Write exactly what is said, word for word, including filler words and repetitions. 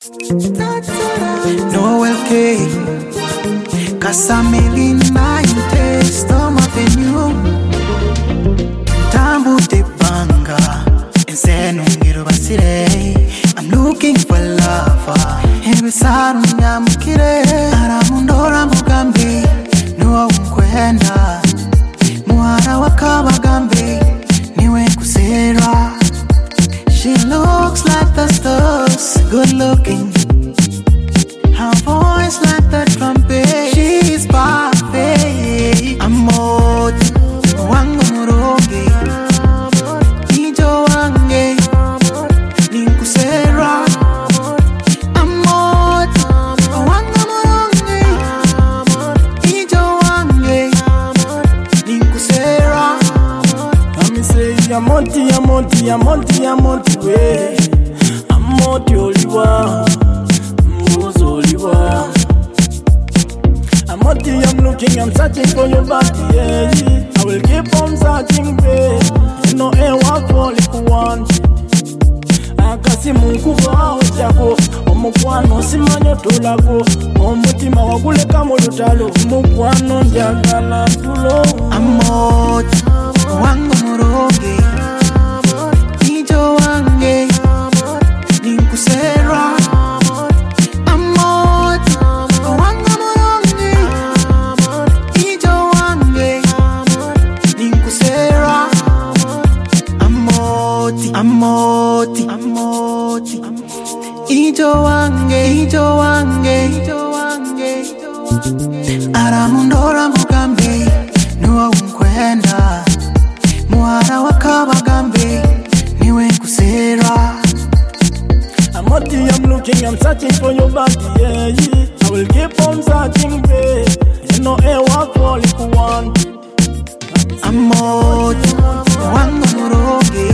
Noel K, Casamelina inte Stoma venue Tambu de banga Ensenu ngiru basire I'm looking for love Ebisaru nyamukire Aramundora mugambi Nuwa unkwenda Muhara wakabagambi Niwe kusera. She looks like the stars, good looking. Her voice like the trumpet. She's perfect. Amoti, wangu muroge. Ijo wange, ninkusera. Amoti, wangu muroge. Ijo wange, ninkusera. Ami say Amoti, Amoti, Amoti, Amoti we. Amoti oliwa, Mbuzi oliwa. Amoti, I'm looking, I'm searching for your body, yeah. I will keep on searching, babe. You know, I want for you one. Akasi munkuba ojako, omukwano simanyo tulago. Omutima waguleka mu lutalo, mukwano njagala tulo. Amoti, wangu muroge. Ijo wange, ninkusera. Amoti, wangu muroge. Ijo wange, ninkusera. Amoti, amoti, amoti. Ijo wange, ijo wange, ijo wange. Aramundora mugambi, nuwa unkwenda. Muhara wakabagambi, niwe kusera. Amoti, I'm looking, I'm searching for your body, yeah, yeah. I will keep on searching, babe. You know, I want for you one. Amoti, wangu muroge.